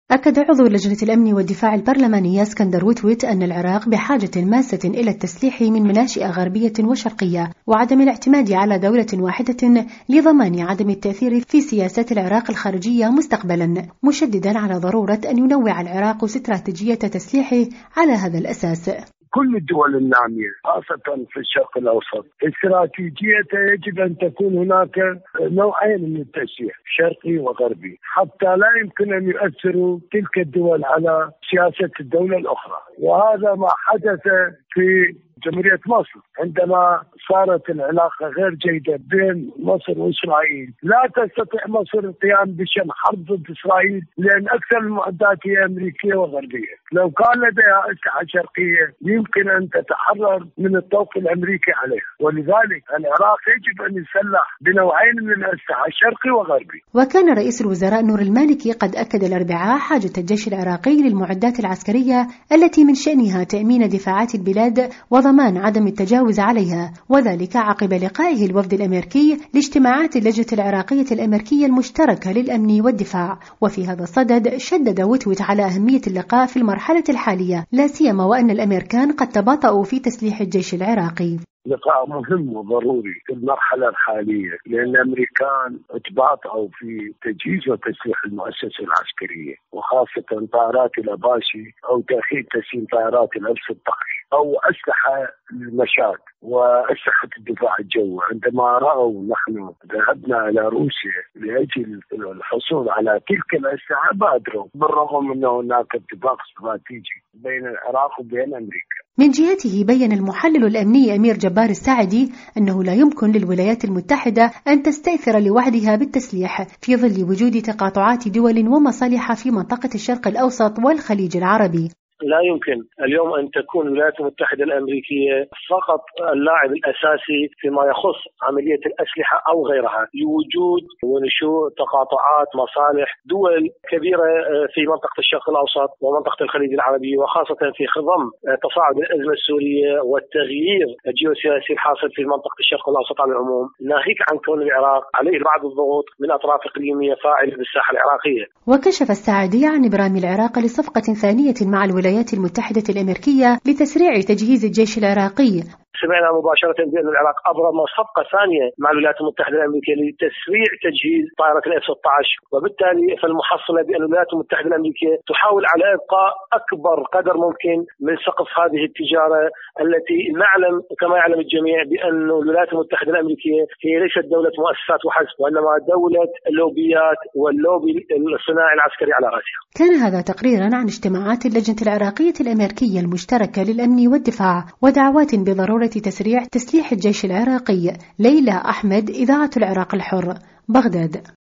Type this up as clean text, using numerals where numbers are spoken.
أكد عضو لجنة الأمن والدفاع البرلمانية اسكندر وتوت أن العراق بحاجة ماسة إلى التسليح من مناشئ غربية وشرقية وعدم الاعتماد على دولة واحدة لضمان عدم التأثير في سياسات العراق الخارجية مستقبلا، مشددا على ضرورة أن ينوع العراق استراتيجية تسليحه على هذا الأساس. كل الدول النامية خاصة في الشرق الأوسط استراتيجيتها يجب أن تكون هناك نوعين من التسليح شرقي وغربي حتى لا يمكن أن يؤثروا تلك الدول على سياسة الدولة الأخرى، وهذا ما حدث في جمهورية مصر عندما صارت العلاقة غير جيدة بين مصر وإسرائيل. لا تستطيع مصر القيام بشن حرب ضد إسرائيل لأن أكثر المعدات هي أمريكية وغربية. لو كان لديها أسلحة شرقية يمكن أن تتحرر من الطوق الأمريكي عليها، ولذلك العراق يجب أن يسلح بنوعين من الأسلحة شرقي وغربي. وكان رئيس الوزراء نور المالكي قد أكد الأربعاء حاجة الجيش العراقي للمعدات العسكرية التي من شأنها تأمين دفاعات البلاد وضمان عدم التجاوز عليها، وذلك عقب لقائه الوفد الأمريكي لاجتماعات اللجنة العراقية الأمريكية المشتركة للأمن والدفاع. وفي هذا الصدد شدد وتوت على أهمية اللقاء في المرحلة الحالية، لا سيما وأن الأمريكان قد تباطؤوا في تسليح الجيش العراقي. لقاء مهم وضروري في المرحلة الحالية لأن الأمريكان تباطؤوا في تجهيز وتسليح المؤسسة العسكرية وخاصة طائرات الأباشي أو تأخير تسليم طائرات F-16 أو أسلحة المشاة وأسلحة الدفاع الجوي. عندما رأوا نحن ذهبنا إلى روسيا لأجل الحصول على تلك الأسلحة بادروا، بالرغم أن هناك اتفاق استراتيجي بين العراق وبين أمريكا. من جهته بيّن المحلل الأمني أمير جبار الساعدي أنه لا يمكن للولايات المتحدة أن تستأثر لوحدها بالتسليح في ظل وجود تقاطعات دول ومصالح في منطقة الشرق الأوسط والخليج العربي. لا يمكن اليوم أن تكون الولايات المتحدة الأمريكية فقط اللاعب الأساسي فيما يخص عملية الأسلحة أو غيرها، لوجود ونشوء تقاطعات مصالح دول كبيرة في منطقة الشرق الأوسط ومنطقة الخليج العربي، وخاصة في خضم تصاعد الأزمة السورية والتغيير الجيوسياسي الحاصل في منطقة الشرق الأوسط على العموم، ناهيك عن كون العراق عليه بعض الضغوط من أطراف إقليمية فاعلة بالساحة العراقية. وكشف الساعدي عن إبرام العراق لصفقة ثانية مع الولايات المتحدة الأمريكية لتسريع تجهيز الجيش العراقي. سمعنا مباشرة بأن العراق أبرم صفقة ثانية مع الولايات المتحدة الأمريكية لتسريع تجهيز طائرة F-16، وبالتالي فالمحصلة بأن الولايات المتحدة الأمريكية تحاول على إبقاء أكبر قدر ممكن من سقف هذه التجارة التي نعلم كما يعلم الجميع بأن الولايات المتحدة الأمريكية هي ليست دولة مؤسسات وحسب، وإنما دولة اللوبيات واللوبي الصناعي العسكري على رأسها. كان هذا تقريرا عن اجتماعات اللجنة العراقية الأمريكية المشتركة للأمن والدفاع ودعوات بضرورة تسليح الجيش العراقي. ليلى أحمد، إذاعة العراق الحر، بغداد.